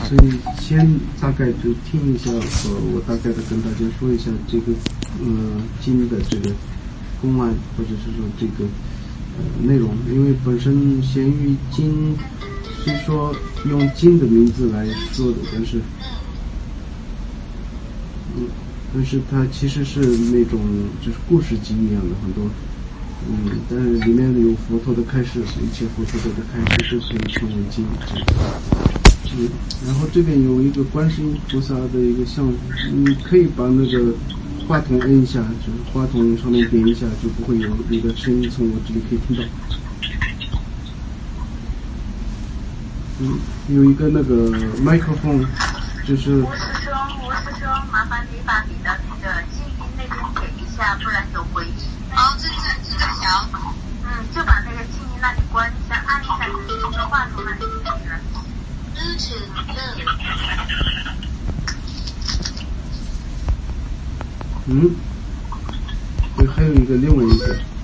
所以先大概就听一下，我大概的跟大家说一下这个经的这个公案，或者是说这个内容。因为本身咸鱼经虽说用经的名字来说的，但是它其实是那种就是故事集一样的很多，但是里面有佛陀的开示，一切佛陀的开示都可以称为经。然后这边有一个观世音菩萨的一个像，你可以把那个话筒摁一下，就是话筒上面点一下，就不会有你的声音从我这里可以听到。有一个那个麦克风，就是吴师兄，麻烦你把你的那个静音那边点一下，不然有回音。这个调。就把那个静音那里关一下，按一下那个话筒那里就可以了。 还有一个另外一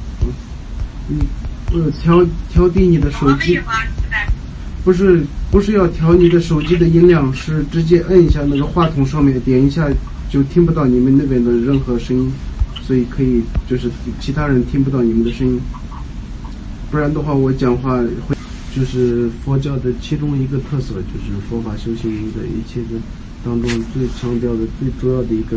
个，调低你的手机，不是要调你的手机的音量，是直接摁一下那个话筒上面点一下，就听不到你们那边的任何声音，所以可以就是其他人听不到你们的声音，不然的话我讲话会。就是佛教的其中一个特色，就是佛法修行的一切的当中最强调的最主要的一个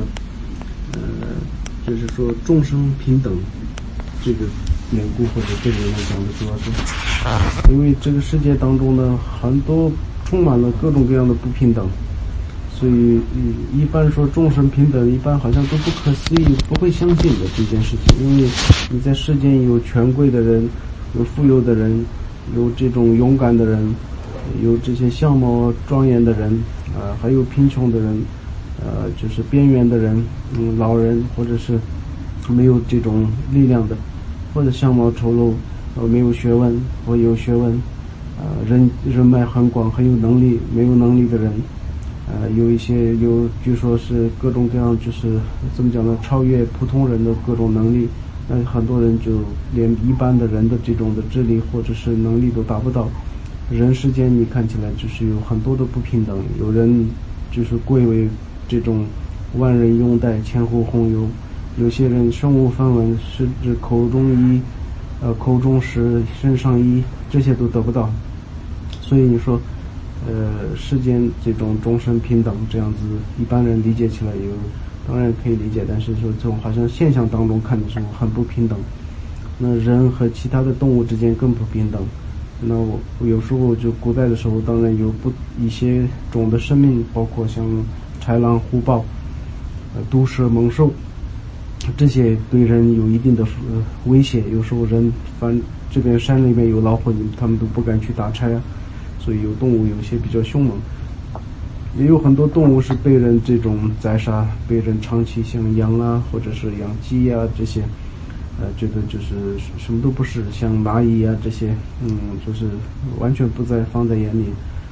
就是说众生平等这个典故，或者这里面讲的主要是因为这个世界当中呢很多充满了各种各样的不平等，所以一般说众生平等一般好像都不可思议，不会相信的这件事情。因为你在世间有权贵的人，有富有的人，有这种勇敢的人，有这些相貌庄严的人，还有贫穷的人，就是边缘的人，老人，或者是没有这种力量的，或者相貌丑陋，没有学问或有学问，人脉很广，很有能力，没有能力的人，有一些据说是各种各样，就是怎么讲呢，超越普通人的各种能力。很多人就连一般的人的这种的智力或者是能力都达不到。人世间你看起来就是有很多的不平等，有人就是贵为这种万人拥戴，千户弘游，有些人身无分文，甚至口中食，身上衣，这些都得不到。所以你说世间这种众生平等这样子，一般人理解起来当然可以理解，但是说从好像现象当中看的时候很不平等。那人和其他的动物之间更不平等。那我有时候就古代的时候，当然有一些种的生命，包括像豺狼虎豹、毒蛇猛兽，这些对人有一定的威胁。有时候人这边山里面有老虎，他们都不敢去打柴啊。所以有动物有些比较凶猛。也有很多动物是被人这种宰杀，被人长期像羊啊，或者是养鸡啊这些，觉得就是什么都不是，像蚂蚁啊这些，就是完全不放在眼里，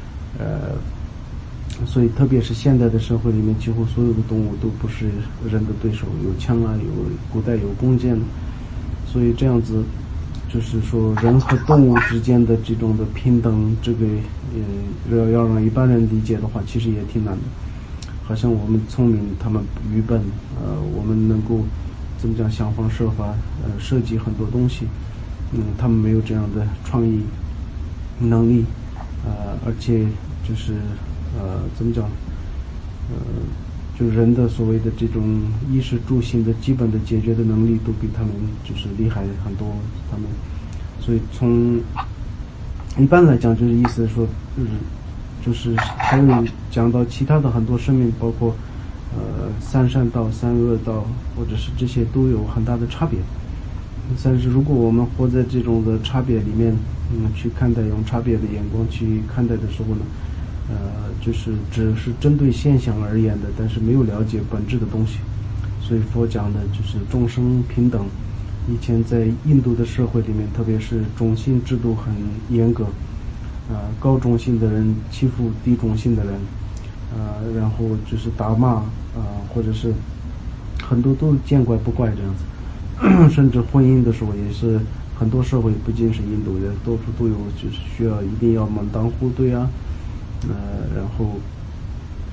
所以特别是现代的社会里面，几乎所有的动物都不是人的对手，有枪啊，古代有弓箭，所以这样子。就是说人和动物之间的这种的平等，这个要让一般人理解的话，其实也挺难的。好像我们聪明，他们愚笨，我们能够怎么讲，想方设法设计很多东西，他们没有这样的创意能力，而且就是怎么讲，就人的所谓的这种衣食住行的基本的解决的能力都比他们就是厉害很多，他们所以从一般来讲就是意思说就是还有讲到其他的很多生命，包括三善道、三恶道，或者是这些都有很大的差别。但是如果我们活在这种的差别里面，去看待，用差别的眼光去看待的时候呢，就是只是针对现象而言的，但是没有了解本质的东西。所以佛讲的就是众生平等。以前在印度的社会里面，特别是种姓制度很严格，高种姓的人欺负低种姓的人，然后就是打骂，或者是很多都见怪不怪这样子。甚至婚姻的时候也是很多社会，不仅是印度人，到处都有，就是需要一定要门当户对啊，然后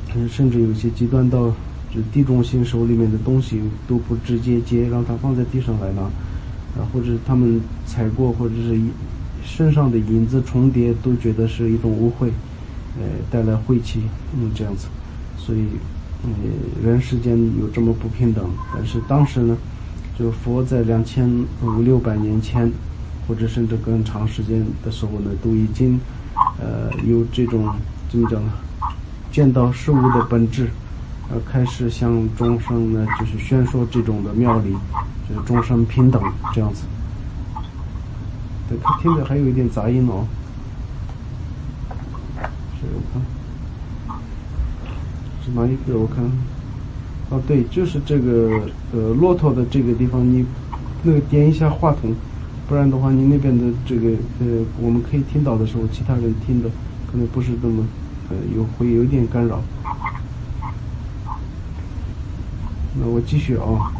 甚至有些极端到就地中心手里面的东西都不直接接，让他放在地上来拿，或者他们踩过，或者是身上的影子重叠，都觉得是一种污秽，带来晦气，这样子。所以，人世间有这么不平等，但是当时呢，就佛在2500-600年前，或者甚至更长时间的时候呢，都已经，有这种怎么讲呢？见到事物的本质，开始向众生呢，就是宣说这种的妙理，就是众生平等这样子。对，听着还有一点杂音哦。是我看是哪一个？我看，哦对，就是这个骆驼的这个地方，你那个点一下话筒，不然的话你那边的这个我们可以听到的时候，其他人听的可能不是这么会有点干扰。那我继续啊，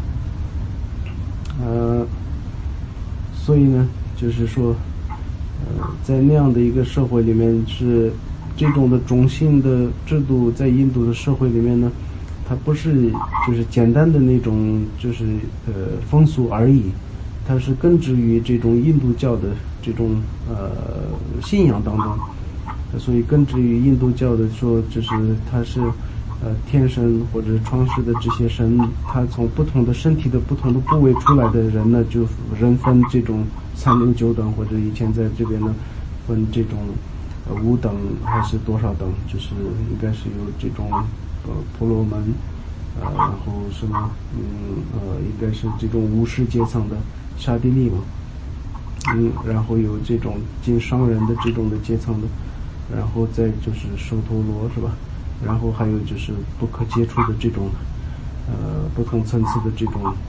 所以呢，就是说，在那样的一个社会里面，是这种的种姓的制度，在印度的社会里面呢，它不是就是简单的那种就是风俗而已，它是根植于这种印度教的这种信仰当中。所以根植于印度教的说，就是它是天神或者创世的这些神，他从不同的身体的不同的部位出来的人呢，就人分这种3等9等，或者以前在这边呢分这种5等还是多少等，就是应该是有这种婆罗门，然后什么应该是这种武士阶层的刹帝利嘛，然后有这种经商人的这种的阶层的。然后再就是首陀罗是吧？然后还有就是不可接触的这种不同层次的这种好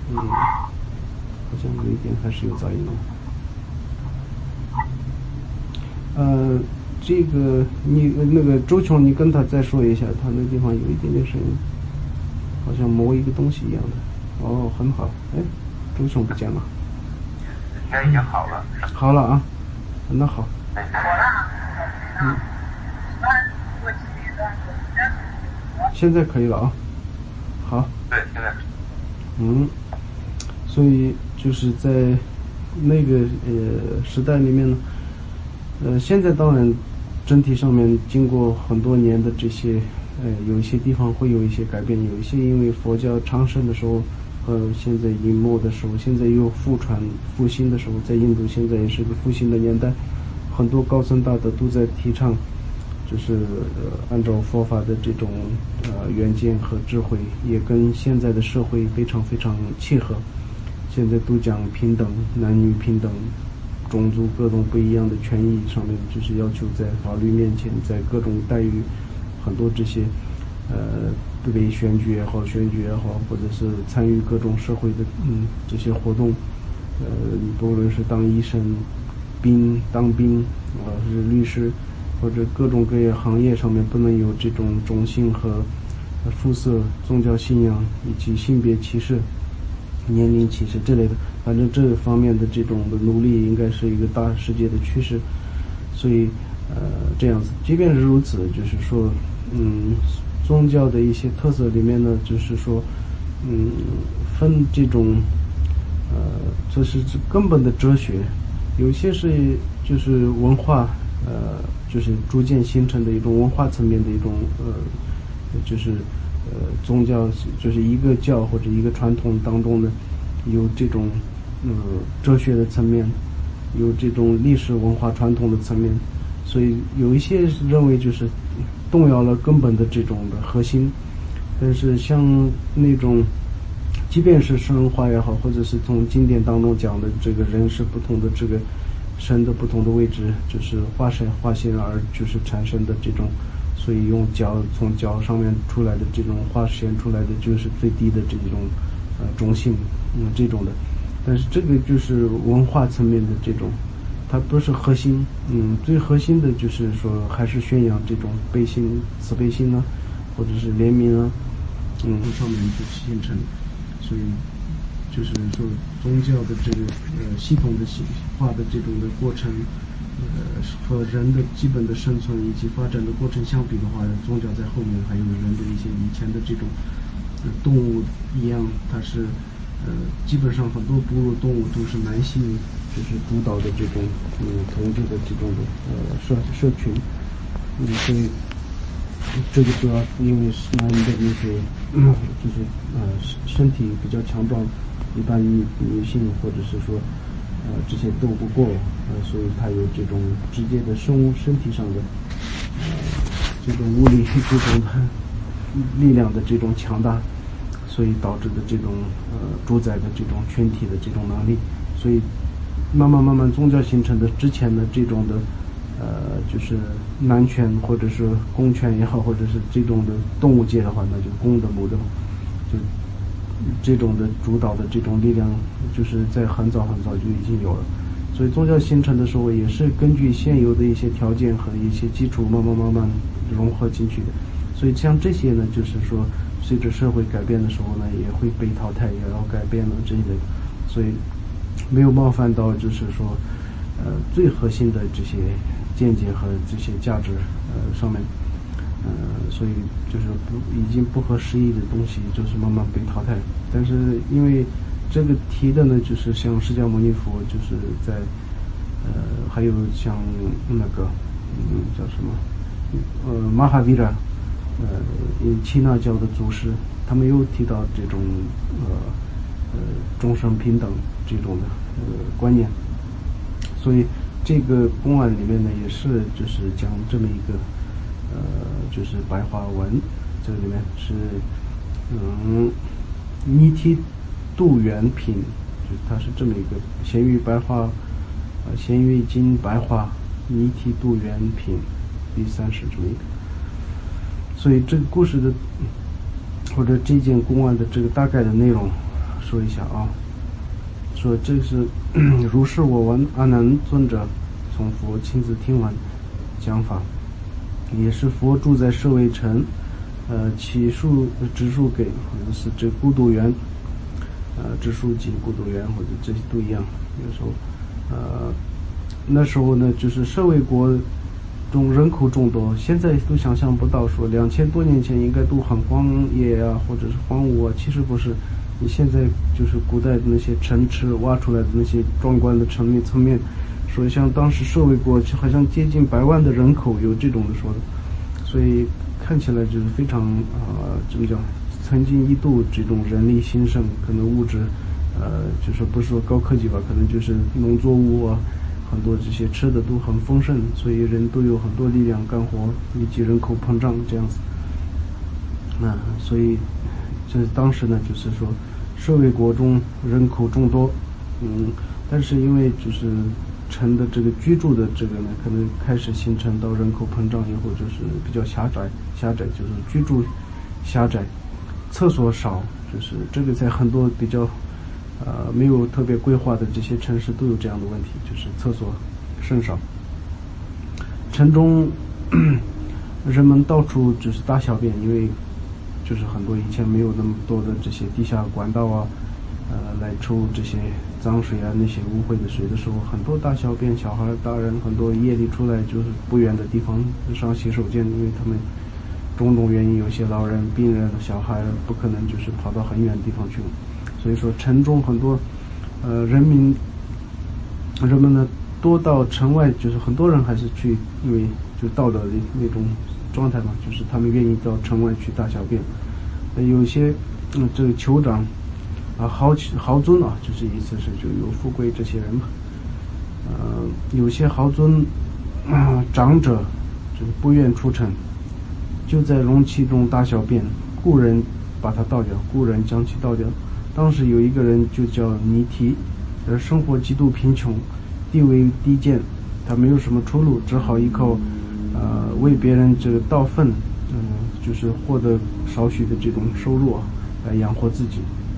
像有一点还是有杂音的。这个你那个周琼，你跟他再说一下，他那地方有一点点声音，好像磨一个东西一样的。哦，很好。哎，周琼不见了。 应该已经好了。 好了啊，那好。现在可以了啊。好。 对，现在。 所以就是在那个时代里面呢，现在当然整体上面经过很多年的这些，有一些地方会有一些改变，有一些因为佛教昌盛的时候和现在隐没的时候，现在又复兴的时候，在印度现在也是个复兴的年代，很多高僧大德都在提倡，就是按照佛法的这种远见和智慧，也跟现在的社会非常非常契合。现在都讲平等，男女平等，种族各种不一样的权益上面，就是要求在法律面前，在各种待遇，很多这些被选举也好，或者是参与各种社会的这些活动，不论是当医生、当兵是律师，或者各种各样行业上面不能有这种种姓和肤色、宗教信仰以及性别歧视、年龄歧视之类的，反正这方面的这种的努力应该是一个大世界的趋势。所以这样子，即便是如此，就是说宗教的一些特色里面呢，就是说分这种这是根本的哲学，有些是就是文化就是逐渐形成的一种文化层面的一种就是宗教，就是一个教或者一个传统当中呢，有这种哲学的层面，有这种历史文化传统的层面，所以有一些认为就是动摇了根本的这种的核心。但是像那种即便是神话也好，或者是从经典当中讲的这个人是不同的这个神的不同的位置，就是化身而就是产生的这种，所以用从脚上面出来的这种化身出来的就是最低的这种种姓这种的。但是这个就是文化层面的这种，它不是核心。最核心的就是说还是宣扬这种悲心、慈悲心啊，或者是怜悯啊，上面就形成。所以就是说宗教的这个系统的化的这种的过程， 和人的基本的生存以及发展的过程相比的话，宗教在后面，还有人的一些以前的这种动物一样，它是基本上很多哺乳动物都是男性就是主导的这种统治的这种的社群，所以这个主要是因为男人的那些就是身体比较强壮，一般女性或者是说这些斗不过，所以他有这种直接的身体上的这种物理这种力量的这种强大，所以导致的这种主宰的这种群体的这种能力，所以慢慢宗教形成的之前的这种的就是男权或者是公权也好，或者是这种的动物界的话，那就公的母的，就这种的主导的这种力量，就是在很早就已经有了。所以宗教形成的时候，也是根据现有的一些条件和一些基础慢慢融合进去的。所以像这些呢，就是说随着社会改变的时候呢，也会被淘汰，也要改变了这一类，所以没有冒犯到就是说最核心的这些见解和这些价值上面，所以就是已经不合时宜的东西就是慢慢被淘汰。但是因为这个提的呢，就是像释迦牟尼佛，就是在还有像那个叫什么马哈维拉耆那教的祖师，他们又提到这种众生平等这种的观念，所以这个公案里面呢，也是就是讲这么一个就是白话文，这里面是尼提度元品，就是它是这么一个咸鱼白话咸鱼经白话尼提度元品第30这么一个。所以这个故事的或者这件公案的这个大概的内容说一下啊，说这是如是我闻阿难尊者从佛亲自听闻讲法，也是佛住在舍卫城起树植树给，好像是这孤独园植树及孤独园，或者这些都一样。有时候那时候呢，就是舍卫国中人口众多，现在都想象不到说2000多年前应该都很荒野啊，或者是荒芜啊，其实不是。你现在就是古代的那些城池挖出来的那些壮观的层面，说像当时舍卫国好像接近100万的人口，有这种的说的，所以看起来就是非常怎么讲，曾经一度这种人力兴盛，可能物质就是不是说高科技吧，可能就是农作物啊，很多这些吃的都很丰盛，所以人都有很多力量干活，以及人口膨胀这样子。所以这当时呢，就是说舍卫国中人口众多，但是因为就是城的这个居住的这个呢，可能开始形成到人口膨胀以后，就是比较狭窄，就是居住狭窄，厕所少，就是这个在很多比较没有特别规划的这些城市都有这样的问题，就是厕所甚少。城中人们到处就是大小便，因为就是很多以前没有那么多的这些地下管道啊，来抽这些脏水啊，那些污秽的水的时候，很多大小便，小孩大人很多夜里出来就是不远的地方上洗手间，因为他们种种原因，有些老人、病人、小孩不可能就是跑到很远的地方去，所以说城中很多人们呢多到城外，就是很多人还是去，因为就道德的那种状态嘛，就是他们愿意到城外去大小便。有些这个酋长豪尊啊，就是意思是就有富贵这些人嘛，有些豪尊长者就是不愿出城，就在容器中大小便，故人把它倒掉，故人将其倒掉。当时有一个人就叫尼提，而生活极度贫穷，地位低贱，他没有什么出路，只好依靠为别人这个倒粪，就是获得少许的这种收入来养活自己。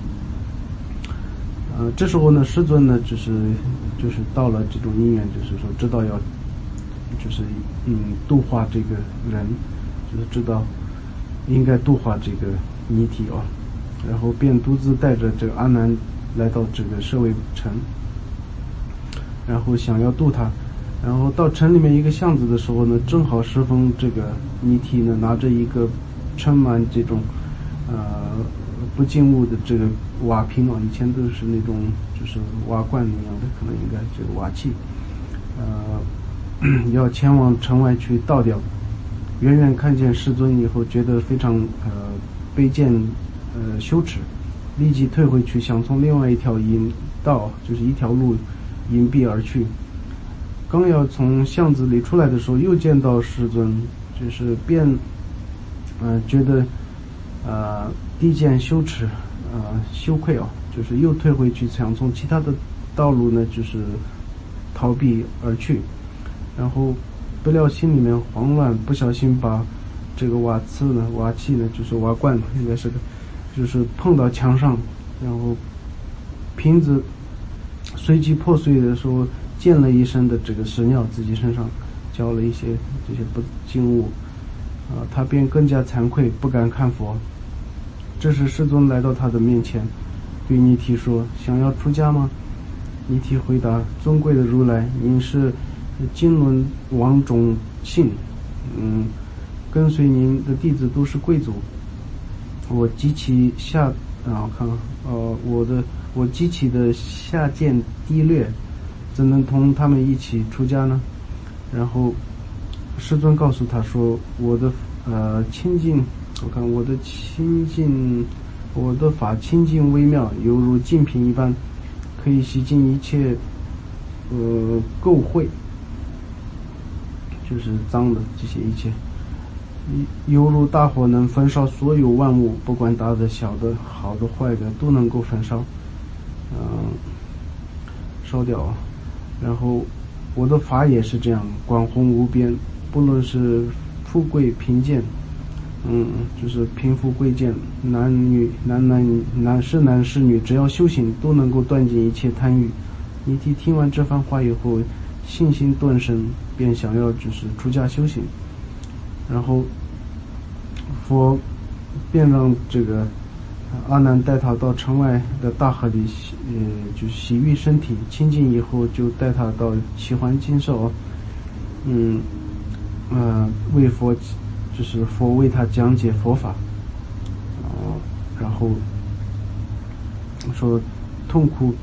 这时候呢，师尊呢就是到了这种因缘，就是说知道要就是度化这个人，就是知道应该度化这个尼提然后便独自带着这个阿难来到这个舍卫城，然后想要度他， 然后到城里面一个巷子的时候呢，正好适逢这个尼提呢拿着一个盛满这种不净物的这个瓦瓶啊，以前都是那种就是瓦罐那样的，可能应该这个瓦器，要前往城外去倒掉。远远看见世尊以后，觉得非常卑贱羞耻，立即退回去，想从另外一条引道，就是一条路隐蔽而去。刚要从巷子里出来的时候，又见到世尊，就是便觉得低贱羞耻羞愧啊，就是又退回去，想从其他的道路呢就是逃避而去。然后不料心里面慌乱，不小心把这个瓦器呢就是瓦罐，应该是就是碰到墙上，然后瓶子随即破碎的时候溅了一身的这个屎尿，自己身上浇了一些这些不净物他便更加惭愧，不敢看佛。这时世尊来到他的面前，对尼提说：想要出家吗？尼提回答：尊贵的如来，您是金轮王种姓，跟随您的弟子都是贵族，我极其我极其的下贱低劣，怎能同他们一起出家呢？然后世尊告诉他说：我的清净，我的法清净微妙，犹如净瓶一般，可以洗净一切垢秽，就是脏的这些一切，犹如大火能焚烧所有万物，不管大的小的好的坏的都能够焚烧烧掉。然后我的法也是这样，广宏无边，不论是富贵贫贱，就是贫富贵贱，男女男是女，只要修行都能够断尽一切贪欲。尼提听完这番话以后，信心顿生，便想要就是出家修行。然后佛便让这个阿难带他到城外的大河里就洗浴身体，清净以后就带他到齐桓金舍，为佛就是佛为他讲解佛法，然后说痛苦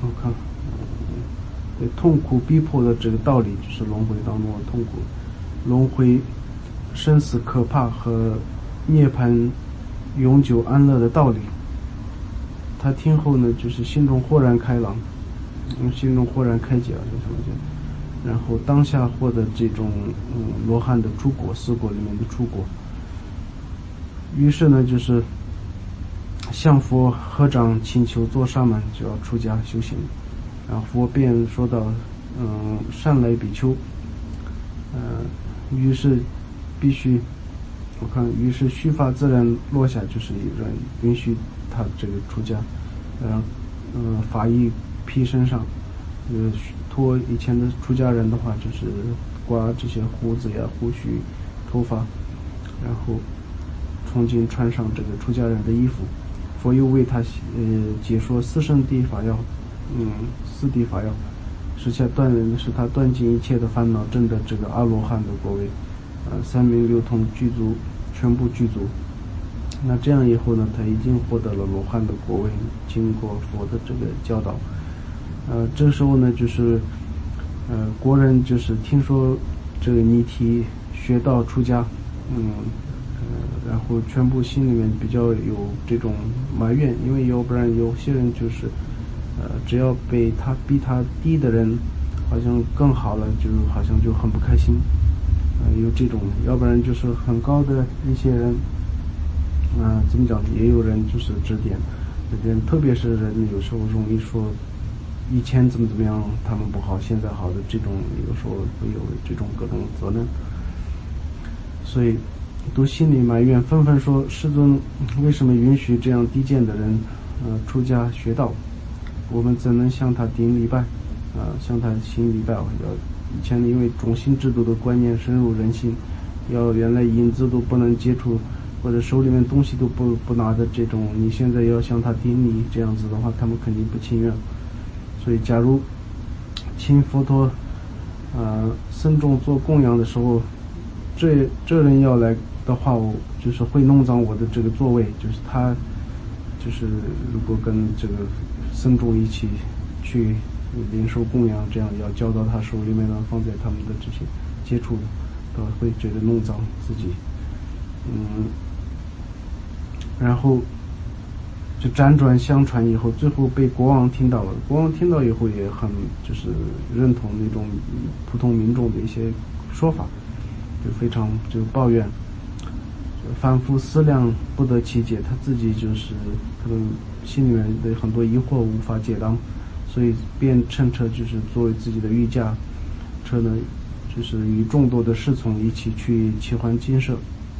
逼迫的这个道理，就是轮回当中的痛苦，轮回生死可怕和涅槃永久安乐的道理。他听后呢，就是心中豁然开朗，心中豁然开解然后当下获得这种罗汉的出果，四果里面的出果。于是呢，就是向佛合掌请求做沙门，就要出家修行。然后佛便说道：善来比丘，于是于是须发自然落下，就是允许他这个出家，法衣披身上，托以前的出家人的话，就是刮这些胡子呀、胡须、头发，然后重新穿上这个出家人的衣服。佛又为他解说四圣谛法要，四谛法要，使他断尽一切的烦恼，证得这个阿罗汉的果位，三明六通具足，全部具足。那这样以后呢，他已经获得了罗汉的果位，经过佛的这个教导。这时候呢，就是国人就是听说这个尼提学道出家，然后全部心里面比较有这种埋怨，因为要不然有些人就是只要被他逼他低的人好像更好了，就好像就很不开心，有这种，要不然就是很高的一些人，怎么讲，也有人就是指点，特别是人有时候容易说以前怎么样他们不好，现在好的，这种有时候会有这种各种责难，所以都心里埋怨，纷纷说：世尊为什么允许这样低贱的人出家学道？我们怎能向他顶礼拜向他行礼拜？以前因为种姓制度的观念深入人心，原来影子都不能接触，或者手里面东西都不拿的这种，你现在要向他顶礼，这样子的话他们肯定不情愿。所以假如请佛陀僧众做供养的时候，这人要来的话，我就是会弄脏我的这个座位，就是他就是如果跟这个僧众一起去领受供养，这样要交到他手里面呢，放在他们的这些接触的，都会觉得弄脏自己。然后就辗转相传以后，最后被国王听到了。国王听到以后也很就是认同那种普通民众的一些说法，就非常就抱怨，反复思量不得其解，他自己就是可能心里面的很多疑惑无法解答，所以便乘车就是作为自己的御驾车呢，就是与众多的侍从一起去齐桓金舍。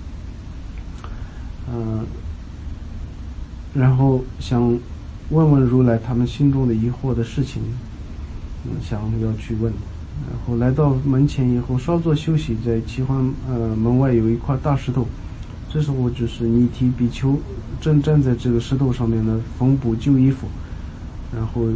然后想问问如来他们心中的疑惑的事情，想要去问。然后来到门前以后，稍作休息，在齐桓门外有一块大石头，这时候就是尼提比丘正站在这个石头上面呢，缝补旧衣服。然后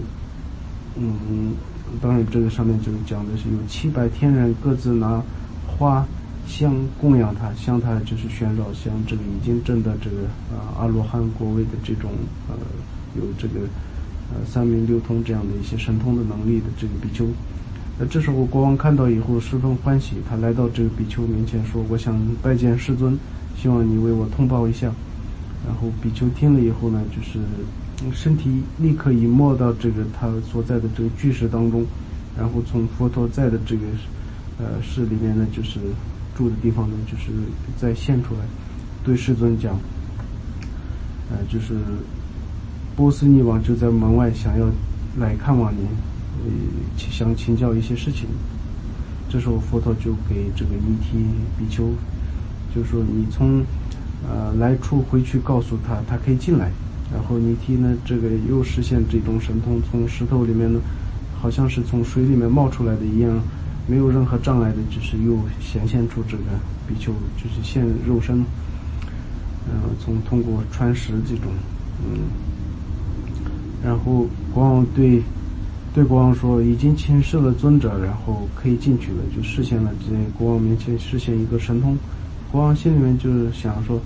当然这个上面就讲的是有700天人各自拿花香供养他，向他就是宣绕，像这个已经证得这个阿罗汉果位的这种有这个三明六通这样的一些神通的能力的这个比丘。这时候国王看到以后十分欢喜，他来到这个比丘面前说：“我想拜见世尊，希望你为我通报一下。”然后比丘听了以后呢，就是身体立刻已没到这个他所在的这个巨石当中，然后从佛陀在的这个室里面呢，就是住的地方呢，就是再现出来，对世尊讲，就是波斯匿王就在门外想要来看望您，想请教一些事情。这时候佛陀就给这个尼提比丘就说：“你从来处回去告诉他，他可以进来。”然后尼提呢，这个又实现这种神通，从石头里面呢，好像是从水里面冒出来的一样，没有任何障碍的，就是又显现出这个比丘，就是现肉身，通过穿石这种，然后国王对国王说，已经请示了尊者，然后可以进去了，就实现了在国王面前实现一个神通。国王心里面就是想说，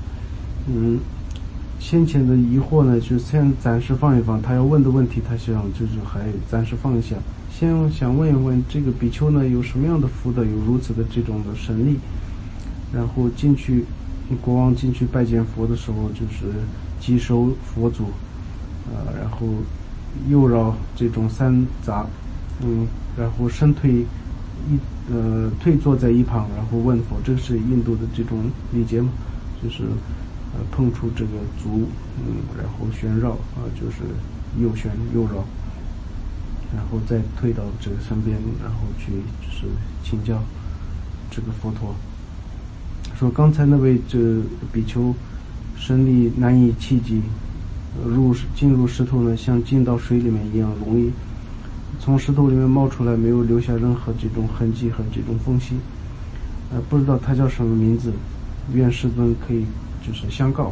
先前的疑惑呢，就先暂时放一放，他要问的问题，他想就是还暂时放一下，先想问一问这个比丘呢有什么样的福德，有如此的这种的神力。然后进去，国王进去拜见佛的时候，就是击收佛祖，然后右绕这种三匝，然后身退退坐在一旁，然后问佛，这是印度的这种礼节嘛，就是碰触这个足，然后旋绕就是右旋右绕，然后再退到这个身边，然后去就是请教这个佛陀，说刚才那位这比丘身力难以企及，进入石头呢，像进到水里面一样容易，从石头里面冒出来，没有留下任何这种痕迹和这种缝隙，不知道他叫什么名字，愿世尊可以就是相告。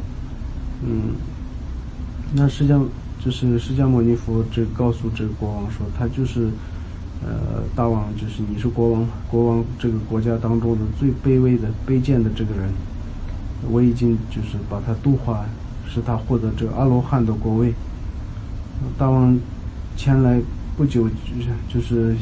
那实际上就是释迦牟尼佛这告诉这个国王说，他就是大王，就是你是国王这个国家当中的最卑微的卑贱的这个人，我已经就是把他度化，使他获得这个阿罗汉的果位。大王前来不久，就是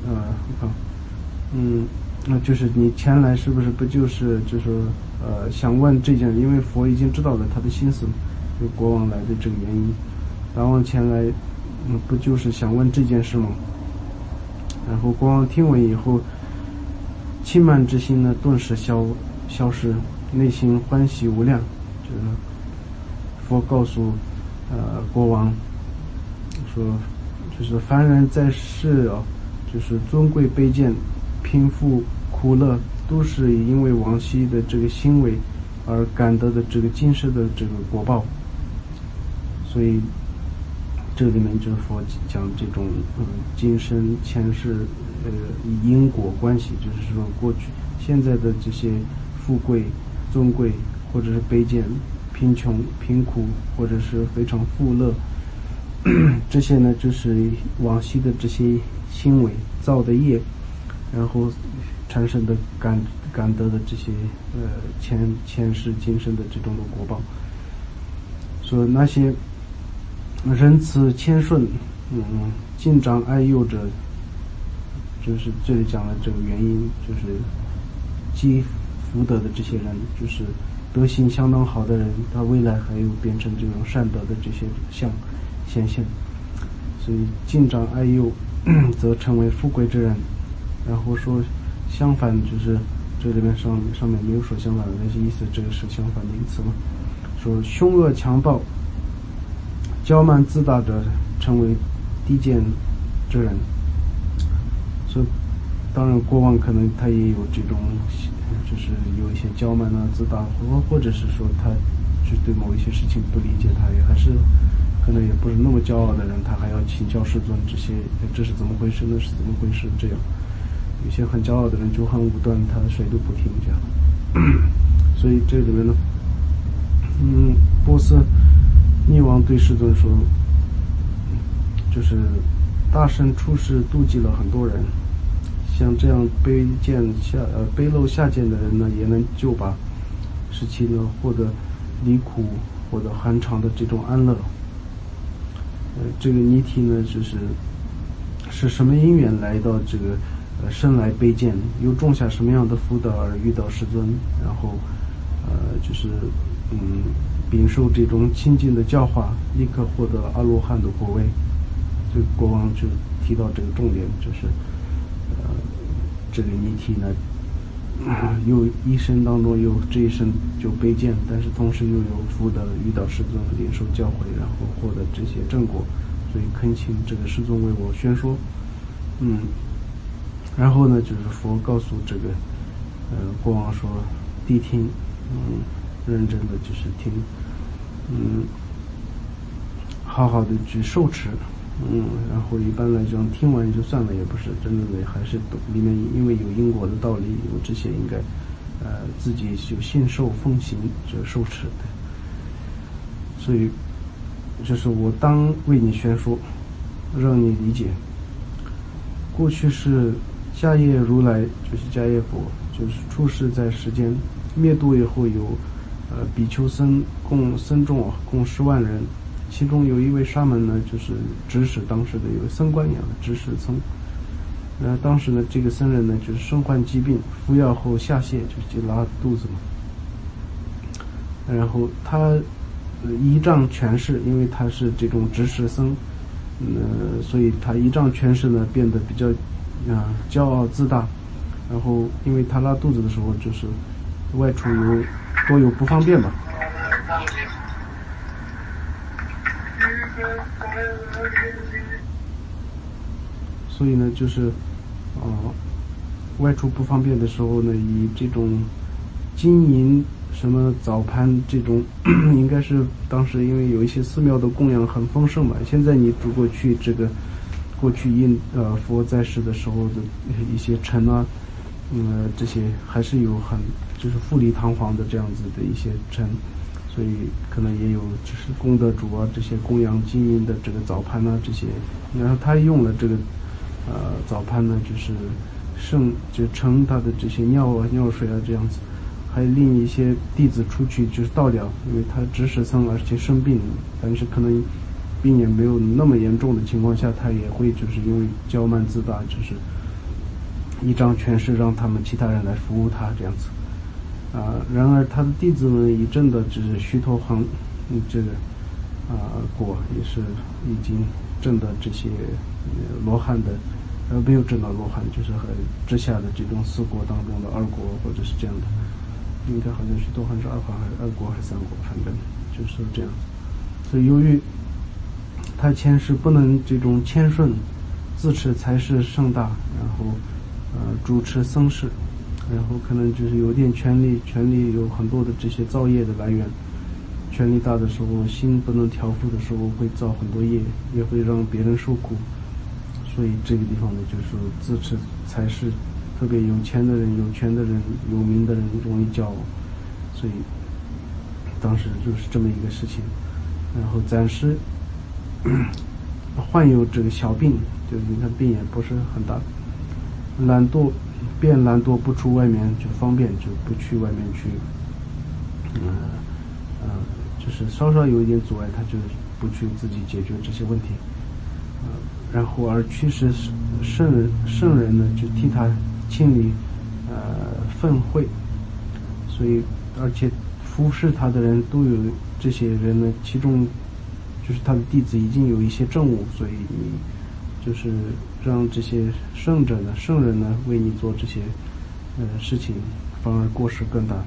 那就是你前来是不是不就是想问这件，因为佛已经知道了他的心思，就国王来的这个原因。大王前来不就是想问这件事吗？然后国王听闻以后，轻慢之心呢顿时消失，内心欢喜无量。就是佛告诉国王说，就是凡人在世就是尊贵卑贱、贫富苦乐，都是因为往昔的这个行为而感得的这个今世的这个果报。所以这里面就是佛讲这种今生前世因果关系，就是说过去现在的这些富贵尊贵，或者是卑贱贫穷贫苦，或者是非常富乐，这些呢就是往昔的这些行为造的业， 然后产生的感得的这些前世今生的这种的果报。说那些仁慈谦顺敬长爱幼者，就是这里讲了这个原因，就是积福德的这些人，就是德行相当好的人，他未来还有变成这种善德的这些相显现。所以敬长爱幼则成为富贵之人。然后说相反，就是这里面上面没有说相反的那些意思，这个是相反的一个词嘛。说凶恶强暴骄慢自大者成为低贱之人。所以当然国王可能他也有这种，就是有一些骄慢啊自大，或者是说他就对某一些事情不理解，他也还是可能也不是那么骄傲的人，他还要请教师尊这些，这是怎么回事，那是怎么回事，这样有些很骄傲的人就很武断，他谁都不听这样。所以这里面呢波斯匿王对世尊说，就是大圣出世妒忌了很多人，像这样卑陋下贱的人呢，也能救拔，使其呢获得离苦获得寒长的这种安乐。这个尼提呢，是什么因缘来到这个生来卑贱，又种下什么样的福德而遇到世尊，然后就是禀受这种清净的教化，立刻获得阿罗汉的果位。这个国王就提到这个重点，就是这个尼提呢，又一生当中又这一生就卑贱，但是同时又有福德遇到世尊领受教诲，然后获得这些正果，所以恳请这个世尊为我宣说。然后呢，就是佛告诉这个国王说，谛听，认真的就是听，好好的去受持，然后一般来讲听完就算了，也不是真正的，还是里面因为有因果的道理，有这些应该自己就信受奉行这受持的。所以就是我当为你宣说，让你理解。过去是迦叶如来，就是迦叶佛，就是出世在世间，灭度以后有比丘僧僧众共10万人，其中有一位沙门呢，就是指使当时的有僧官一样的指使僧。当时呢，这个僧人呢，就是身患疾病，服药后下泻，就拉肚子嘛。然后他依仗权势，因为他是这种指使僧，所以他依仗权势呢，变得比较骄傲自大。然后因为他拉肚子的时候，就是外出多有不方便嘛。所以呢，就是外出不方便的时候呢，以这种金银什么早盘这种应该是当时因为有一些寺庙的供养很丰盛嘛。现在你如果去这个过去佛在世的时候的一些城啊，这些还是有就是富丽堂皇的这样子的一些城，所以可能也有就是功德主啊，这些供养金银的这个早盘啊这些。然后他用了这个早盘呢，就是就盛他的这些尿水啊这样子，还令一些弟子出去就是倒掉，因为他指使僧而且生病，但是可能病也没有那么严重的情况下，他也会就是因为骄慢自大，就是依仗权势让他们其他人来服务他这样子。然而他的弟子们以证的就是须陀洹这个果，也是已经证的这些罗汉的没有证到罗汉，就是和之下的这种4果当中的2果或者是这样的，应该好像须陀洹是2果还是2果还是3果，反正就是这样子。所以由于他前世不能这种谦顺，自持才是盛大，然后主持僧事，然后可能就是有点权力有很多的这些造业的来源。权力大的时候，心不能调伏的时候，会造很多业，也会让别人受苦。所以这个地方呢，就是说自持才是特别有钱的人、有权的人、有名的人容易骄傲，所以当时就是这么一个事情。然后暂时患有这个小病，就是你看病也不是很大， 懒惰不出外面就方便，就不去外面去，就是稍稍有一点阻碍，他就不去自己解决这些问题，然后而驱使圣人呢，就替他清理粪秽，所以而且服侍他的人都有这些人呢，其中就是他的弟子已经有一些政务，所以你就是让这些圣人呢为你做这些事情，反而过失更大。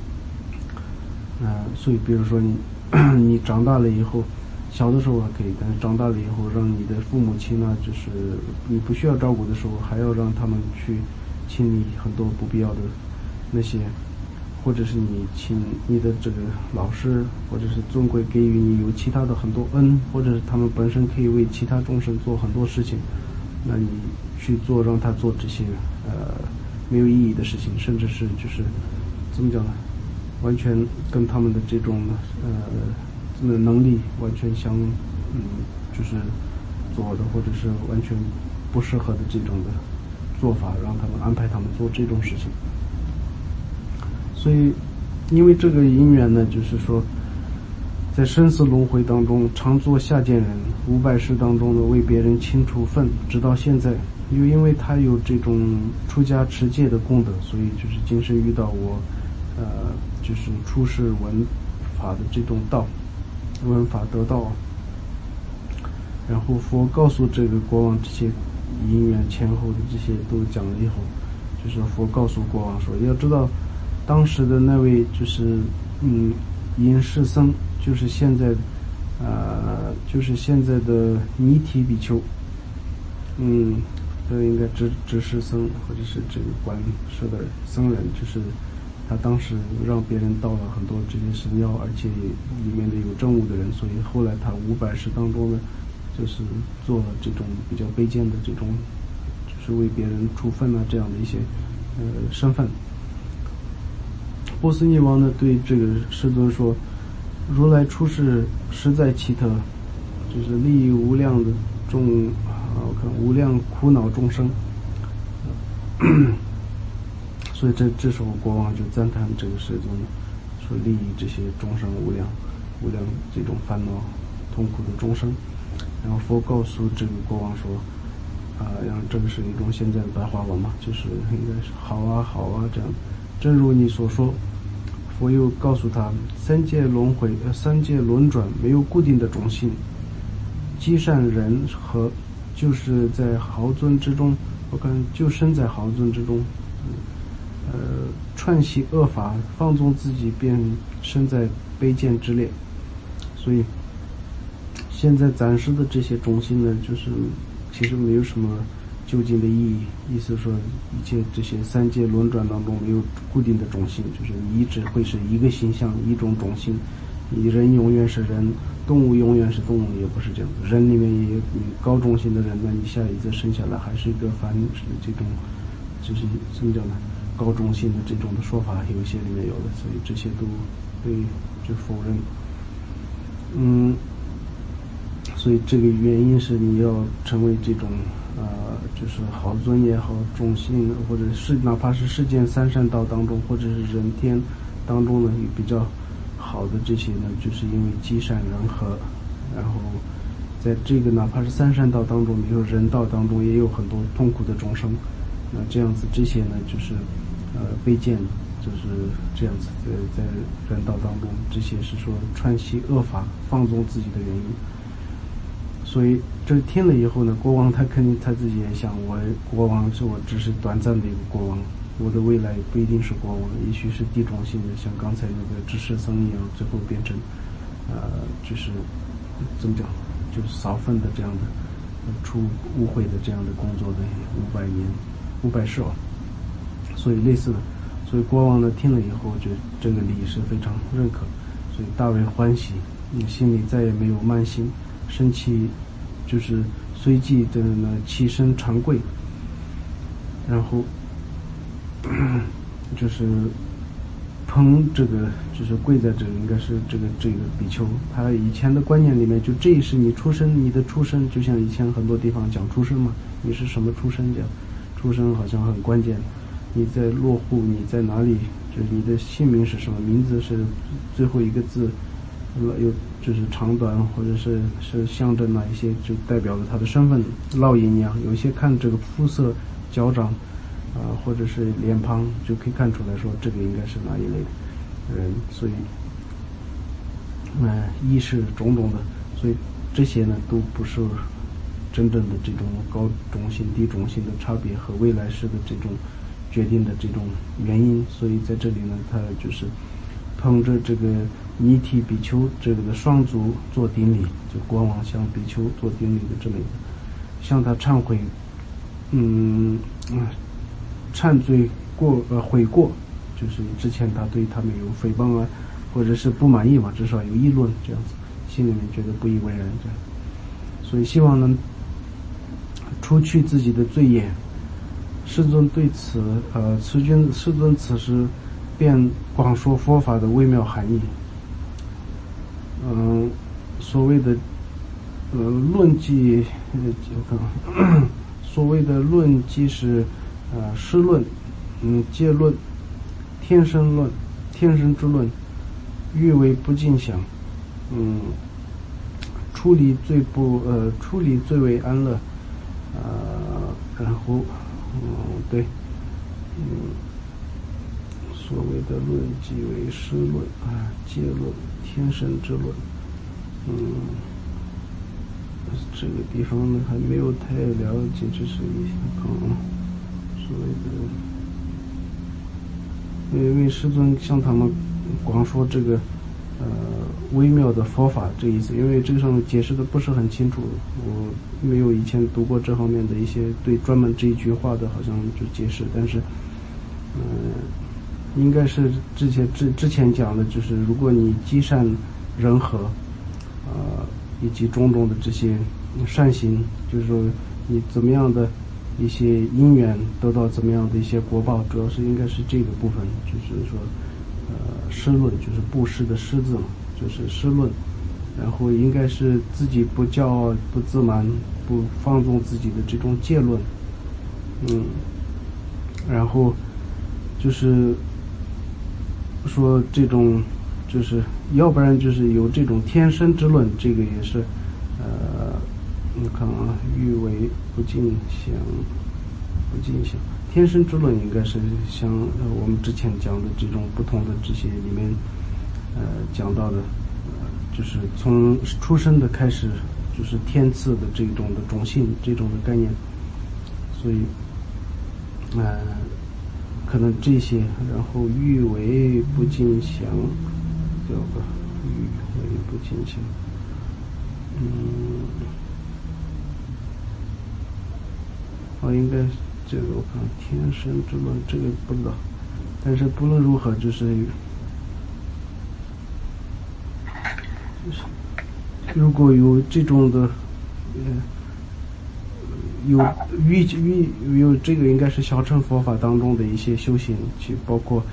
所以比如说你长大了以后，小的时候还可以，但是长大了以后，让你的父母亲呢，就是你不需要照顾的时候，还要让他们去清理很多不必要的那些，或者是你请你的这个老师或者是尊贵给予你有其他的很多恩，或者是他们本身可以为其他众生做很多事情，那你去做让他做这些没有意义的事情，甚至是就是怎么讲呢，完全跟他们的这种能力完全就是做的，或者是完全不适合的这种的做法，让他们安排他们做这种事情。所以因为这个因缘呢，就是说在生死轮回当中常做下贱人，500世当中呢为别人清除粪，直到现在又因为他有这种出家持戒的功德，所以就是今生遇到我就是出世闻法的这种道，闻法得道。然后佛告诉这个国王这些因缘前后的这些都讲了以后，就是佛告诉国王说，要知道当时的那位就是隐士僧，就是现在的尼提比丘，这应该执事僧或者是这个管事的僧人，就是他当时让别人盗了很多这些神药，而且里面的有证物的人，所以后来他500世当中呢，就是做了这种比较卑贱的这种，就是为别人处分这样的一些身份。波斯匿王呢对这个世尊说，如来出世实在奇特，就是利益无量的无量苦恼众生。所以这时候国王就赞叹这个世尊，说利益这些众生无量这种烦恼痛苦的众生。然后佛告诉这个国王说，让这个是一种现在的白话文嘛，就是应该是好啊这样。正如你所说，佛又告诉他，三界轮转没有固定的种性，积善人和就是在豪尊之中，我看就身在豪尊之中，串习恶法，放纵自己，便身在卑贱之列。所以现在暂时的这些种性呢，就是其实没有什么究竟的意义。意思说，一切这些三界轮转当中没有固定的种性，就是你一直会是一个形象，一种种性。你人永远是人，动物永远是动物，也不是这样子。人里面也有高种性的人，那你下一次生下来还是一个凡是这种，就是怎么讲呢？高种性的这种的说法，有一些里面有的，所以这些都被就否认。所以这个原因是你要成为这种就是好尊也好，种性或者是哪怕是世间三善道当中，或者是人天当中呢，比较好的这些呢，就是因为积善人和，然后在这个哪怕是三善道当中，比如人道当中也有很多痛苦的众生，那这样子这些呢就是卑贱，就是这样子在人道当中，这些是说串习恶法，放纵自己的原因。所以这听了以后呢，国王他肯定他自己也想，国王是我只是短暂的一个国王，我的未来不一定是国王，也许是地种性的，像刚才那个知识僧一样，最后变成就是怎么讲，就是扫粪的这样的出污秽的这样的工作的500世所以类似的，所以国王呢听了以后，觉得这个礼是非常认可，所以大为欢喜，你心里再也没有慢心，生气就是随即的呢起身长跪，然后就是捧这个就是跪在这里，应该是这个比丘，他以前的观念里面就这是你的出身，就像以前很多地方讲出身嘛，你是什么出身，讲出生好像很关键，你在落户，你在哪里，就是你的姓名是什么，名字是最后一个字，有就是长短，或者是象征哪一些，就代表了他的身份。烙印一样，有一些看这个肤色、脚长，或者是脸庞，就可以看出来说这个应该是哪一类的人。所以，一是种种的，所以这些呢都不是真正的这种高种姓、低种姓的差别和未来世的这种决定的这种原因。所以在这里呢，他就是捧着这个尼提比丘这个的双足做顶礼，就国王向比丘做顶礼的这么一个，向他忏悔，忏罪悔过，就是之前他对他们有诽谤啊，或者是不满意嘛，至少有议论这样子，心里面觉得不以为然这样，所以希望能除去自己的罪业。世尊对此，世尊此时便广说佛法的微妙含义。所谓的论记，所谓的论记是诗论、戒论、天生论、天生之论，欲为不尽想，出离最为安乐，然后对，所谓的论即为诗论戒论、天生之论，这个地方呢还没有太了解，这是一些所谓的，因为师尊向他们广说这个微妙的佛法这意思，因为这个上面解释的不是很清楚，我没有以前读过这方面的一些对专门这一句话的好像就解释，但是应该是之前讲的，就是如果你积善仁和以及种种的这些善行，就是说你怎么样的一些因缘得到怎么样的一些果报，主要是应该是这个部分，就是说施论，就是布施的施字嘛，就是施论，然后应该是自己不骄傲、不自满、不放纵自己的这种戒论，然后就是说这种就是要不然就是有这种天生之论，这个也是你看啊，欲为不尽想，天生之论应该是像我们之前讲的这种不同的这些里面讲到的，就是从出生的开始就是天赐的这种的种姓这种的概念，所以可能这些，然后欲为不尽想，这个欲为不尽想，应该这个我看天生之论这个不知道，但是不论如何就是如果有这种的有这个应该是小乘佛法当中的一些修行，去包括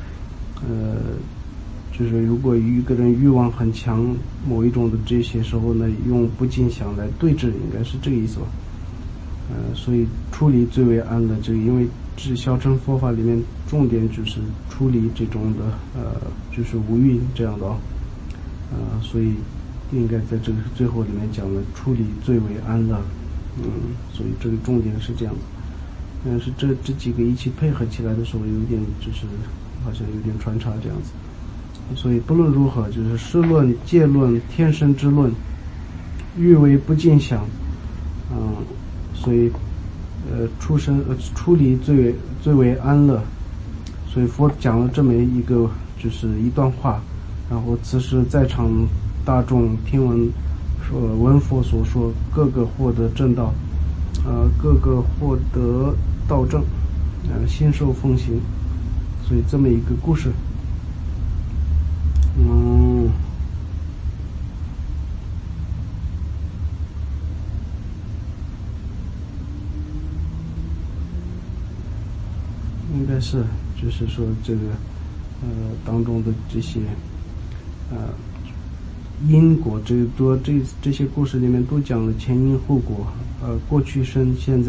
就是如果一个人欲望很强某一种的这些时候呢，用不尽想来对治，应该是这个意思吧。所以出离最为安乐，这个因为这小乘佛法里面重点就是出离这种的就是无欲这样的所以应该在这个最后里面讲了出离最为安乐，所以这个重点是这样子。但是这几个一起配合起来的时候，有点就是好像有点穿插这样子。所以不论如何，就是施论、戒论、天生之论，欲为不尽想，所以出离最为安乐。所以佛讲了这么一个就是一段话，然后此时在场大众听闻说闻佛所说，各个获得正道，各个获得道正，心受奉行。所以这么一个故事。应该是就是说这个当中的这些因果，这些故事里面都讲了前因后果，过去生、现在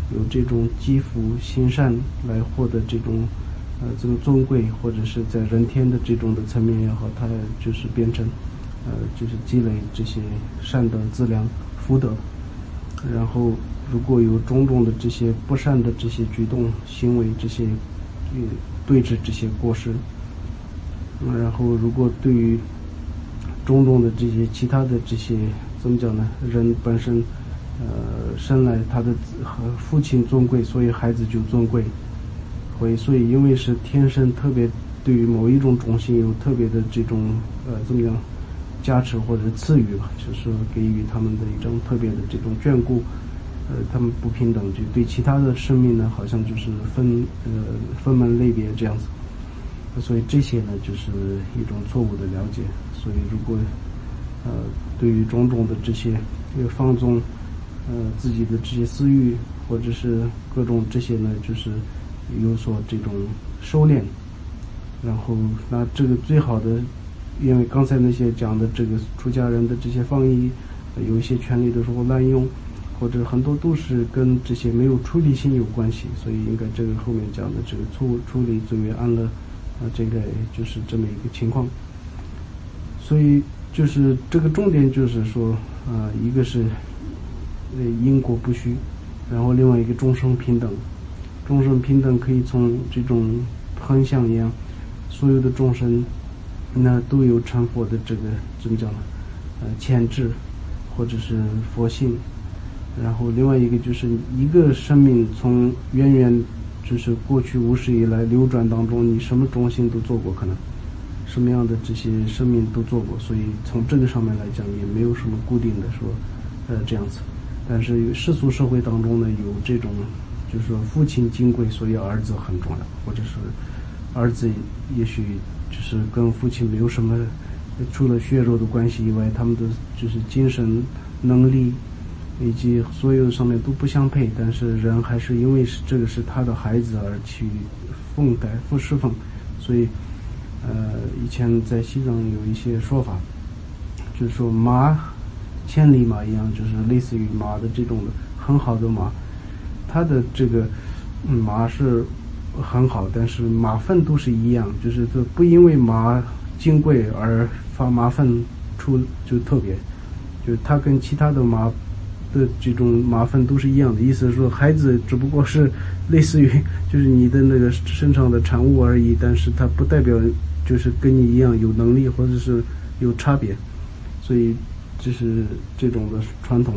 有这种积福行善来获得这种这种尊贵，或者是在人天的这种的层面也好，它就是变成就是积累这些善的资粮福德。然后如果有种种的这些不善的这些举动行为，这些对治这些过失，然后如果对于种种的这些其他的这些怎么讲呢，人本身生来他的父亲尊贵，所以孩子就尊贵，所以因为是天生特别对于某一种种姓有特别的这种怎么讲加持或者赐予吧，就是给予他们的一种特别的这种眷顾，他们不平等，就对其他的生命呢好像就是分门类别这样子，所以这些呢就是一种错误的了解。所以如果对于种种的这些放纵自己的这些私欲，或者是各种这些呢，就是有所这种收敛，然后那这个最好的，因为刚才那些讲的这个出家人的这些放逸，有一些权利的时候滥用，或者很多都是跟这些没有出离心有关系，所以应该这个后面讲的这个出离最为安乐，这个就是这么一个情况。所以就是这个重点就是说一个是因果不虚，然后另外一个众生平等。众生平等可以从这种横向一样，所有的众生那都有成佛的这个怎么讲呢潜质或者是佛性。然后另外一个就是一个生命从远远就是过去无始以来流转当中，你什么种性都做过，可能什么样的这些生命都做过，所以从这个上面来讲也没有什么固定的说这样子。但是世俗社会当中呢，有这种就是说父亲金贵，所以儿子很重要，或者是儿子也许就是跟父亲没有什么除了血肉的关系以外，他们的就是精神能力以及所有上面都不相配，但是人还是因为这个是他的孩子而去奉代侍奉。所以以前在西藏有一些说法，就是说马千里马一样，就是类似于马的这种的很好的马，它的这个马是很好，但是马粪都是一样，就是不因为马金贵而发马粪出就特别，就是它跟其他的马的这种马粪都是一样的，意思是说孩子只不过是类似于就是你的那个身上的产物而已，但是它不代表就是跟你一样有能力或者是有差别。所以这是这种的传统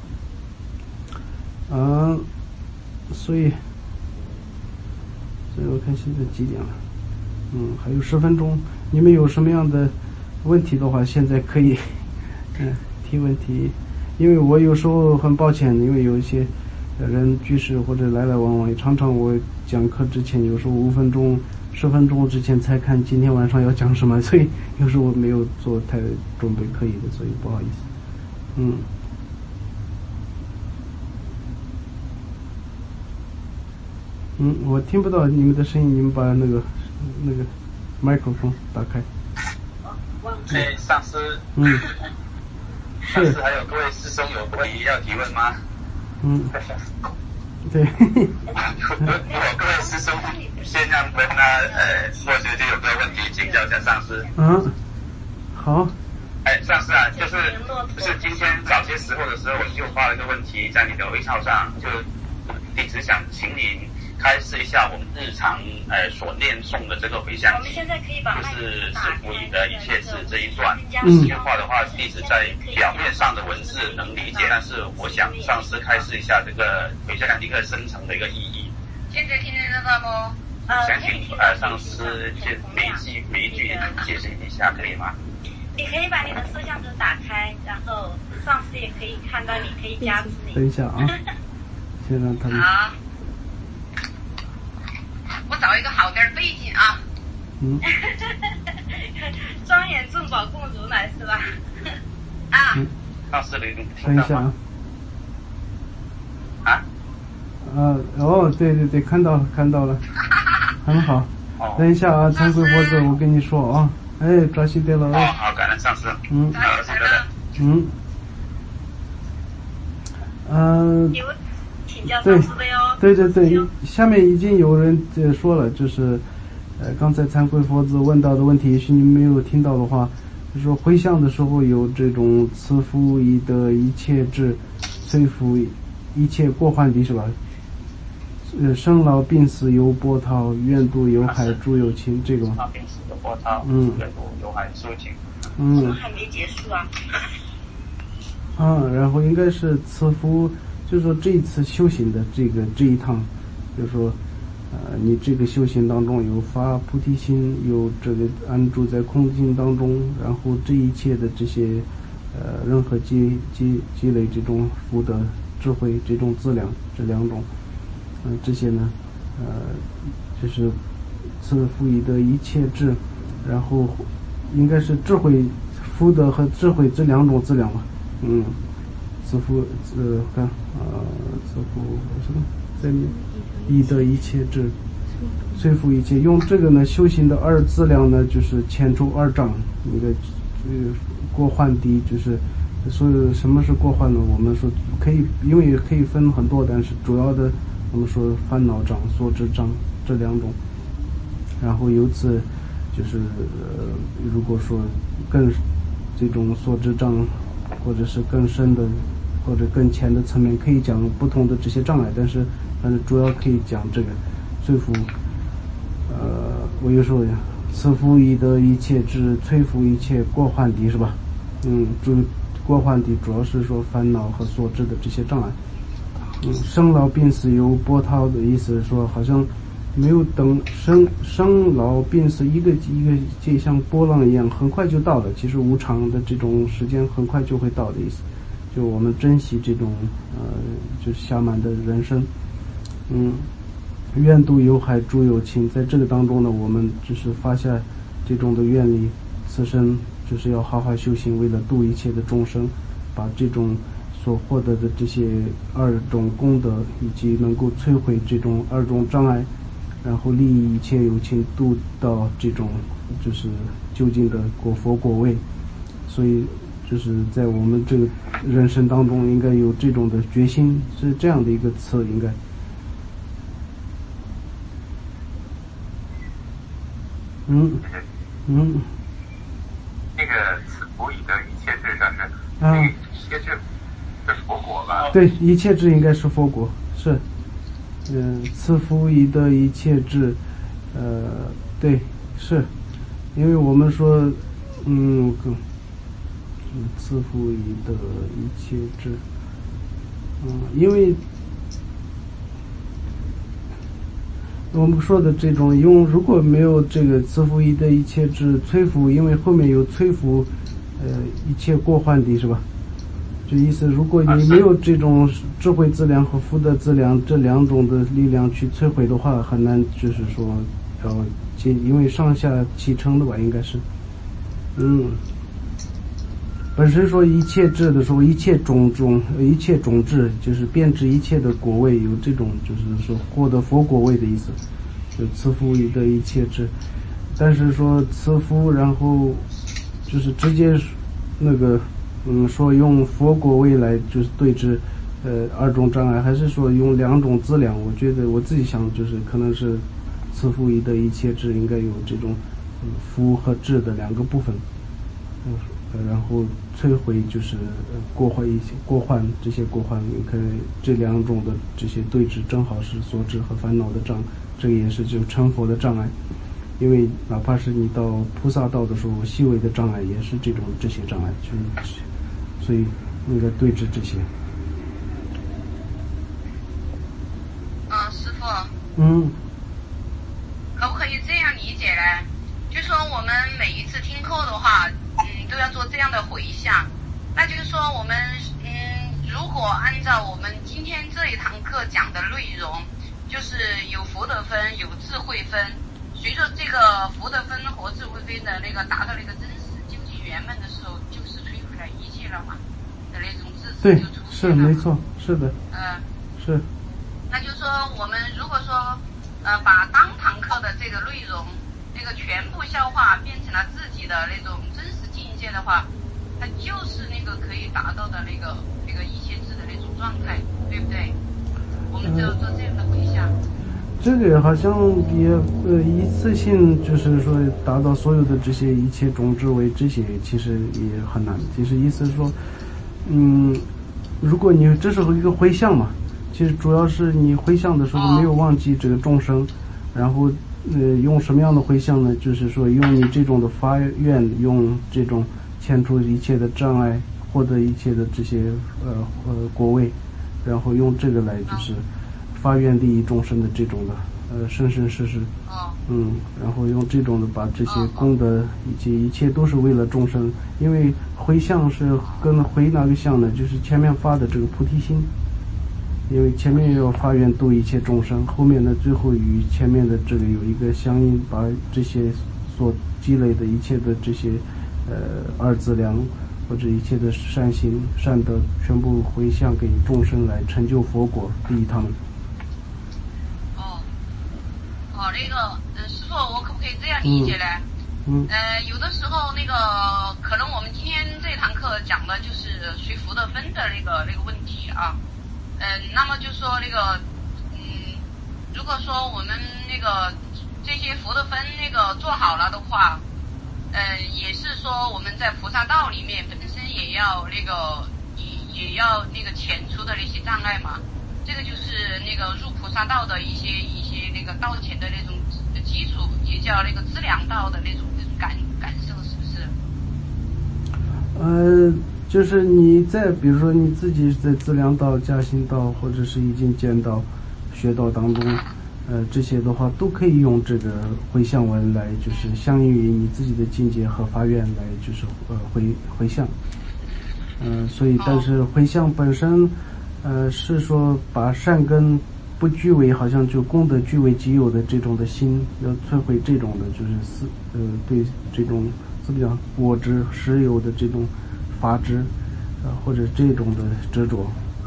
所以我看现在几点了，还有10分钟，你们有什么样的问题的话现在可以提问题。因为我有时候很抱歉，因为有一些人居士或者来来往往，常常我讲课之前有时候5分钟10分钟之前才看今天晚上要讲什么，所以有时候我没有做太准备可以的，所以不好意思。我听不到你们的声音，你们把那个麦克风打开。 上师，上师还有各位师兄有问题要提问吗？ 对。 如果各位师兄先让问或者就有个问题请教一下上师。 好。 上师啊，就是今天早些时候的时候，我就发了一个问题在你的微信上，就弟子想请您开示一下我们日常所念诵的这个回向偈，就是是辅以的一切是这一段。这句话的话，弟子在表面上的文字能理解，但是我想上师开示一下这个回向一个深层的一个意义。 现在听得到吗？ 想请上师每一句解释一下，可以吗？ 你可以把你的摄像头打开，然后上司也可以看到你，可以加持你。 等一下啊，先让他们。 好，我找一个好的背景啊。庄严众宝共如来是吧？ 上司等一下对，看到了，很好。等一下啊，参贵佛子，我跟你说啊。抓西对了。 好，感恩上师。 请教上师的哟。 对，下面已经有人说了，就是刚才忏悔佛子问到的问题，也许你没有听到的话，就是说回向的时候有这种慈父以德一切智，摧伏一切过患敌，是吧？生老病死有波涛，愿度有海诸有情，这个吗？ 生老病死有波涛，愿度有海诸有情。 还没结束啊。 然后应该是慈父，就是说这一次修行的这一趟，就是说你这个修行当中有发菩提心，有这个安住在空性当中，然后这一切的这些任何积累这种福德智慧这种资粮，这两种这些呢就是赐福以的一切智，然后应该是智慧福德和智慧这两种资粮吧。赐福赐福什么在以的一切智，摧伏一切，用这个呢修行的二资粮呢，就是前出二障，那个过患敌，就是所以什么是过患呢？我们说可以，因为可以分很多，但是主要的我们说烦恼障、所知障这两种，然后由此就是如果说更这种所知障或者是更深的或者更浅的层面，可以讲不同的这些障碍，但是反正主要可以讲这个摧伏我有时候赐福以德一切智，摧伏一切过患敌，是吧？过患敌主要是说烦恼和所知的这些障碍。生老病死有波涛的意思是说，好像没有等生老病死一个就像波浪一样，很快就到了。其实无常的这种时间很快就会到的意思。就我们珍惜这种就是暇满的人生。愿度有海诸有情，在这个当中呢，我们就是发下这种的愿力，此生就是要好好修行，为了度一切的众生，把这种所获得的这些二种功德，以及能够摧毁这种二种障碍，然后利益一切有情，度到这种就是究竟的佛果位。所以就是在我们这个人生当中应该有这种的决心，是这样的一个词应该。 那个赐福以德一切智上是那个一切智是佛果吧？ 对，一切智应该是佛果，是赐福以德一切智，对，是因为我们说赐福以德一切智，因为我们说的这种如果没有这个赐福以德一切智摧伏，因为后面有摧伏一切过患敌，是吧？这意思，如果你没有这种智慧资粮和福德资粮这两种的力量去摧毁的话，很难就是说因为上下启程的吧，应该是本身说一切智的时候，一切种智就是遍知一切的果位，有这种就是说获得佛果位的意思，就赐福以德一切智。但是说赐福然后就是直接那个说用佛果位来就是对治二种障碍，还是说用两种资粮？我觉得我自己想就是可能是赐福以德一切智应该有这种福和智的两个部分，然后摧毁就是过患这些过患，你看这两种的这些对峙正好是所知和烦恼的障，这个也是就成佛的障碍。因为哪怕是你到菩萨道的时候，细微的障碍也是这些障碍，所以应该对治这些。 师父。可不可以这样理解呢？就说我们每一次听课的话，都要做这样的回向。那就是说我们如果按照我们今天这一堂课讲的内容，就是有福德分，有智慧分。随着这个福德分和智慧分的那个达到那个真实究竟圆满的时候，就是摧毁了一切了嘛的那种知识就出现了。 对，是没错，是的。是。 那就是说我们如果说把当堂课的这个内容那个全部消化变成了自己的那种真实境界的话，它就是那个可以达到的那个一切智的那种状态，对不对？我我们就做这样的回向。 这个好像也一次性就是说达到所有的这些一切种子为这些，其实也很难。其实意思是说，如果你这是一个回向嘛，其实主要是你回向的时候没有忘记这个众生，然后用什么样的回向呢？就是说用你这种的发愿，用这种遣除一切的障碍，获得一切的这些果位，然后用这个来就是发愿利益众生的这种的生生世世，然后用这种的把这些功德以及一切都是为了众生，因为回向是跟回哪个向呢？就是前面发的这个菩提心，因为前面要发愿度一切众生，后面呢最后与前面的这个有一个相应，把这些所积累的一切的这些二资粮或者一切的善行善德全部回向给众生来成就佛果，利益他们。 那个师父，我可不可以这样理解呢？有的时候那个可能我们今天这堂课讲的就是随福德分的那个问题啊。那么就说那个如果说我们那个这些福德分那个做好了的话，也是说我们在菩萨道里面本身也要那个遣除的那些障碍嘛。这个就是那个入菩萨道的一些那个道前的那种基础，也叫那个资粮道的那种感受，是不是？ 就是你在比如说你自己在资粮道、加行道或者是已经见到学道当中，这些的话都可以用这个回向文来，就是相应于你自己的境界和发愿来，就是回向。所以但是回向本身是说把善根不据为好像就功德据为己有的这种的心，要摧毁这种的就是对这种怎么讲我执实有的这种法执或者这种的执着。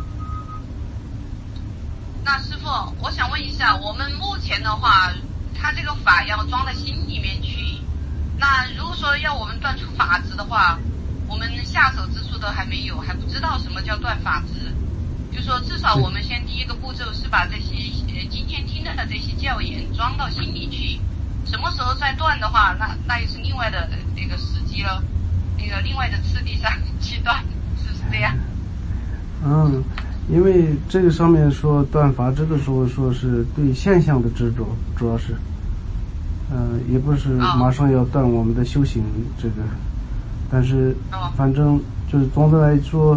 那师父，我想问一下，我们目前的话，他这个法要装到心里面去，那如果说要我们断除法执的话，我们下手之处都还没有，还不知道什么叫断法执。就说至少我们先第一个步骤是把这些今天听的这些教言装到心里去，什么时候再断的话，那又是另外的那个时机了，那个另外的次第上去断，是不是这样？ 因为这个上面说断法执的时候说是对现象的执着，主要是也不是马上要断我们的修行这个，但是反正就是总的来说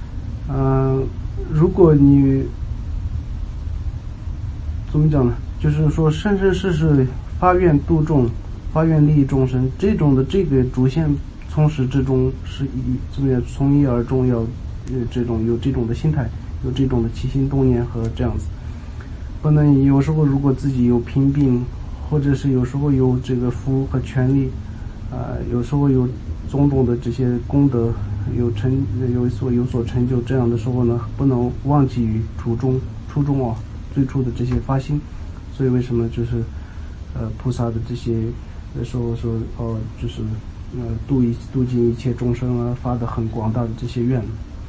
如果你怎么讲呢，就是说生生世世发愿度众，发愿利益众生，这种的这个主线从始至终是怎么样从一而终，要有这种的心态，有这种的起心动念和这样子。不能有时候如果自己有贫病，或者是有时候有这个福和权力有时候有种种的这些功德有所成就，这样的时候呢，不能忘记于初衷最初的这些发心。所以为什么就是菩萨的这些说就是度尽一切众生啊，发的很广大的这些愿。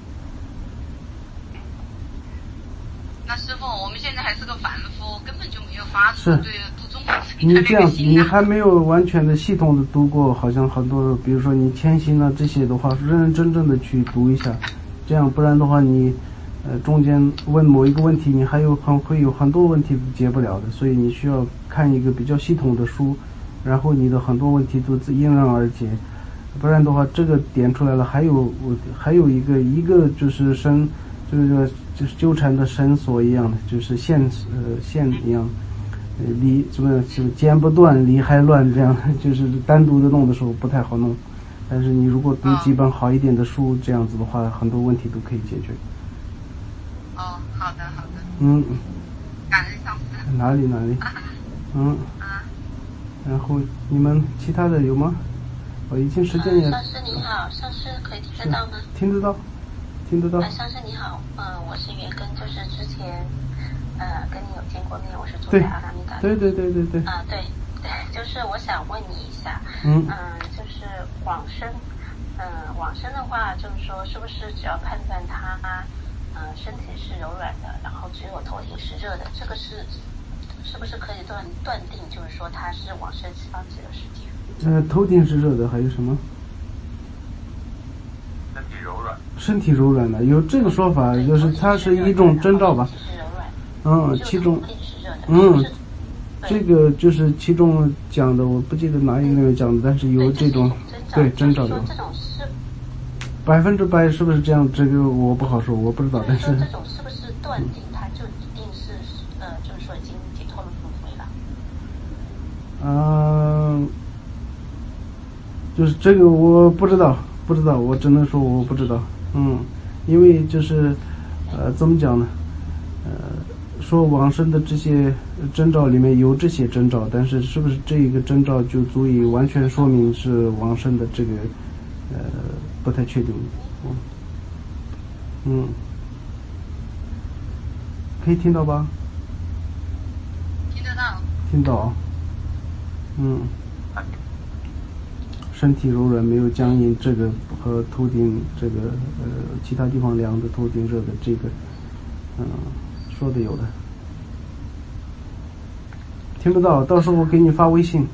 那师父，我们现在还是个凡夫，根本就没有发出对度众生你这样心你还没有完全的系统的读过，好像很多比如说你谦心啊这些的话，认认真真的去读一下，这样不然的话你中间问某一个问题，你会有很多问题解不了的，所以你需要看一个比较系统的书，然后你的很多问题都迎刃而解。不然的话这个点出来了，还有一个就是就是纠缠的绳索一样的，就是线一样，理怎么就剪不断理还乱，这样就是单独的弄的时候不太好弄，但是你如果读几本好一点的书，这样子的话很多问题都可以解决。 好的感恩上师。 哪里然后你们其他的有吗？我已经时间也上师你好，上师可以听得到吗？ 听得到。 上师你好，我是元根，就是之前跟你有见过面，我是住在阿拉米达。 对。 对，就是我想问你一下，就是往生的话，就是说是不是只要判断他身体是柔软的，然后只有头顶是热的，这个是不是可以断定，就是说他是往生西方极乐世界？ 头顶是热的，还有什么？ 身体柔软。 身体柔软的，有这个说法，就是它是一种征兆吧。其中，这个就是其中讲的，我不记得哪一个里面讲的，但是有这种对征兆有。 这种是 100%是不是这样？这个我不好说，我不知道。但是这种是不是断定它就一定是就是说已经解脱了轮回了？ 就是这个我不知道，我只能说我不知道。因为就是怎么讲呢？说往生的这些征兆里面有这些征兆，但是是不是这一个征兆就足以完全说明是往生的这个不太确定。可以听到吧？ 听得到。 听到。身体柔软，没有僵硬，这个和头顶这个其他地方凉的，头顶热的，这个说的有的。听不到，到时候我给你发微信。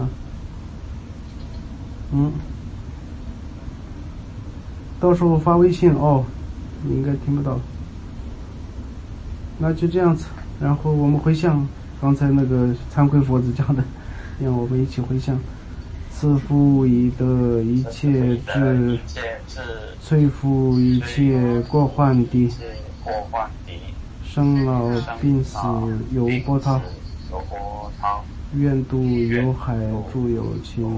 到时候发微信你应该听不到。那就这样子，然后我们回向刚才那个忏悔佛子讲的，让我们一起回向。赐福以德一切智，摧伏一切过患的，生老病死有波涛，愿度有海诸有情。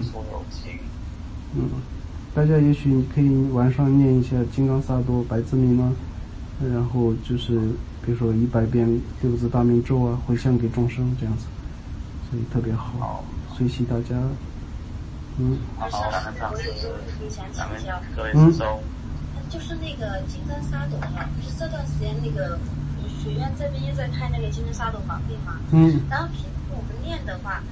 大家也许可以晚上念一下金刚萨埵百字明啊，然后就是比如说100遍六字大明咒啊，回向给众生这样子，所以特别好，随喜大家。 我也想请教，就是那个金刚萨埵哈，不是这段时间那个学院这边又在开那个金刚萨埵法会嘛，然后平时我们念的话，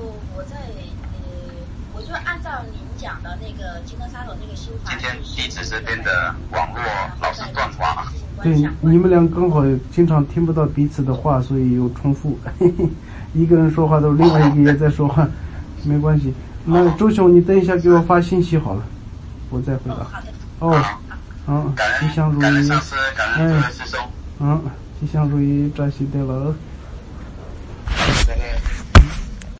我就按照您讲的那个金刚萨埵那个修法。 今天弟子这边的网络老是断网。 对，你们俩刚好经常听不到彼此的话，所以有重复。一个人说话都另外一个也在说话，没关系。那周兄，你等一下给我发信息好了，我再回答。吉祥如意。 感恩上师，感恩各位师兄。 吉祥如意，扎西得了。